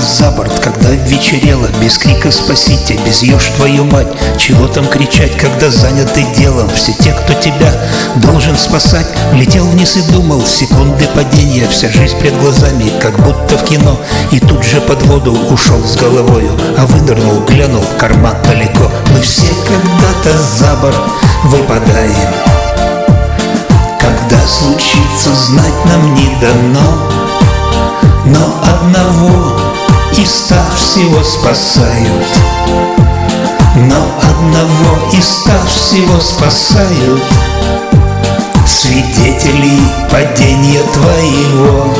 за борт, когда вечерело, без крика «спасите», без «ешь твою мать». Чего там кричать, когда заняты делом? Все те, кто тебя должен спасать. Летел вниз и думал, секунды падения, вся жизнь пред глазами, как будто в кино. И тут же под воду ушел с головою, а вынырнул, глянул, карман далеко. Мы все когда-то за борт выпадаем. Когда случится, знать нам не дано, но одного из 100 всего спасают. Но одного из 100 всего спасают свидетелей падения твоего.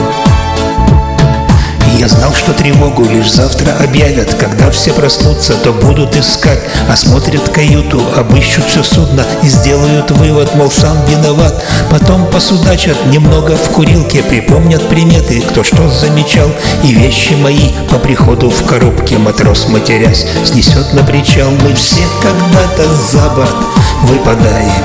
Я знал, что тревогу лишь завтра объявят. Когда все проснутся, то будут искать, осмотрят каюту, обыщут все судно и сделают вывод, мол, сам виноват. Потом посудачат немного в курилке, припомнят приметы, кто что замечал. И вещи мои по приходу в коробке матрос, матерясь, снесет на причал. Мы все когда-то за борт выпадаем.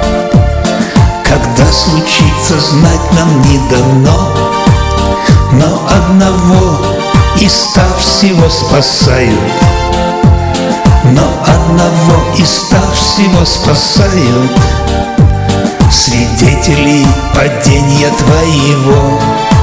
Когда случится, знать нам не дано, но одного из 100 всего спасают. Но одного из 100 всего спасают свидетелей падения твоего.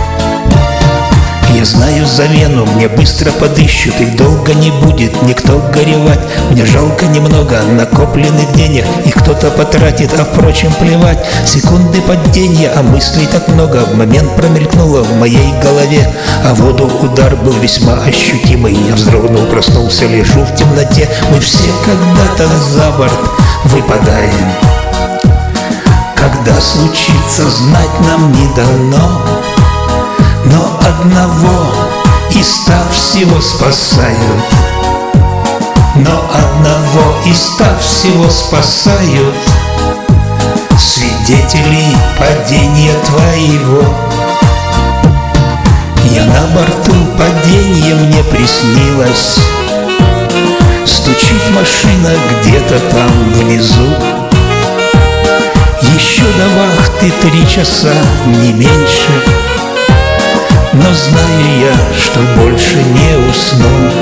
Я знаю замену, мне быстро подыщут, их долго не будет никто горевать. Мне жалко немного накопленных денег, их кто-то потратит, а впрочем плевать. Секунды падения, а мыслей так много, в момент промелькнуло в моей голове. А воду удар был весьма ощутимый, я вздрогнул, проснулся, лежу в темноте. Мы все когда-то за борт выпадаем. Когда случится, знать нам не дано, но одного из 100 всего спасают. Но одного из 100 всего спасают свидетелей падения твоего. Я на борту, падение мне приснилось, стучит машина где-то там внизу. Еще до вахты 3 часа, не меньше, но знаю я, что больше не усну.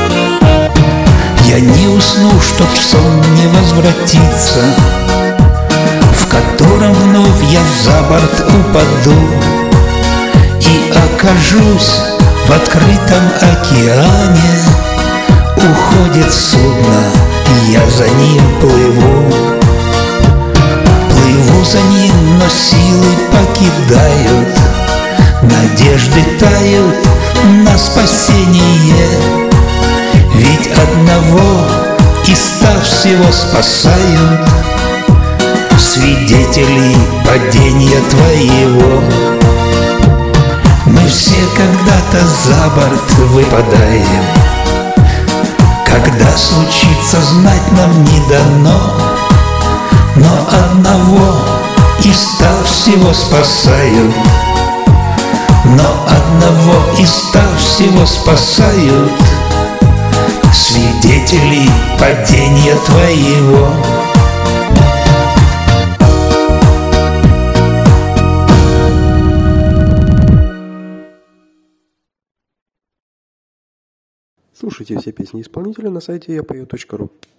Я не усну, чтоб в сон не возвратиться, в котором вновь я за борт упаду и окажусь в открытом океане. Уходит судно, и я за ним плыву. Плыву за ним, но силы покидают, надежды тают на спасение. Ведь одного из 100 всего спасают свидетелей падения твоего. Мы все когда-то за борт выпадаем. Когда случится, знать нам не дано, но одного из 100 всего спасают. Но одного из 100 всего спасают свидетелей падения твоего. Слушайте все песни исполнителя на сайте yapою.ru.